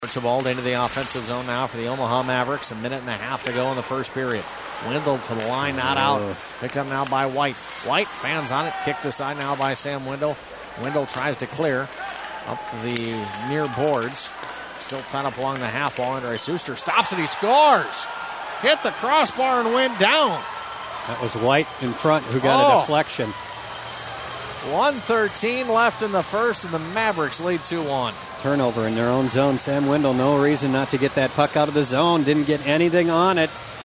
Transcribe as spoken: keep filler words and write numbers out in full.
Archibald into the offensive zone now for the Omaha Mavericks. A minute and a half to go in the first period. Wendell to the line, not out. Picked up now by White. White fans on it. Kicked aside now by Sam Wendell. Wendell tries to clear up the near boards. Still tied up along the half wall. Andre Suster stops it. He scores. Hit the crossbar and went down. That was White in front who got oh. a deflection. one thirteen left in the first, and the Mavericks lead two one. Turnover in their own zone. Sam Wendell, no reason not to get that puck out of the zone. Didn't get anything on it.